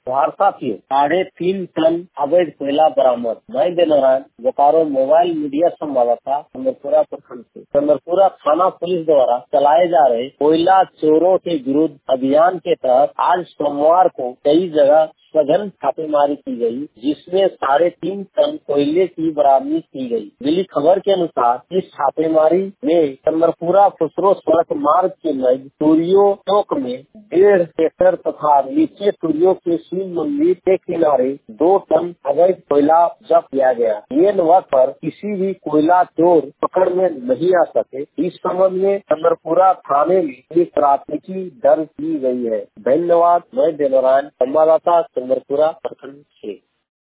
वारसा थी 3.5 टन अवैध कोयला बरामद। मैं दिनरान बोकारो मोबाइल मीडिया संवाददाता चंद्रपुरा प्रखंड से। चंद्रपुरा थाना पुलिस द्वारा चलाए जा रहे कोयला चोरों के विरुद्ध अभियान के तहत आज सोमवार को कई जगह सघन छापेमारी की गई, जिसमें 3.5 टन कोयले की बरामदी की गई। मिली खबर के अनुसार इस छापेमारी में चंद्रपुरा खुसरो सड़क मार्ग के नजदीक सूर्यो चौक में 1.5 एकड़ तथा नीचे सूर्यो के शिव मंदिर के किनारे 2 टन अवैध कोयला जब्त किया गया। ये वक्त पर किसी भी कोयला चोर पकड़ में नहीं आ सके। इस संबंध में चंद्रपुरा थाने में एक प्राथमिकी दर्ज की गई है। धन्यवाद। मैं देवरान संवाददाता चंद्रपुरा प्रखंड से।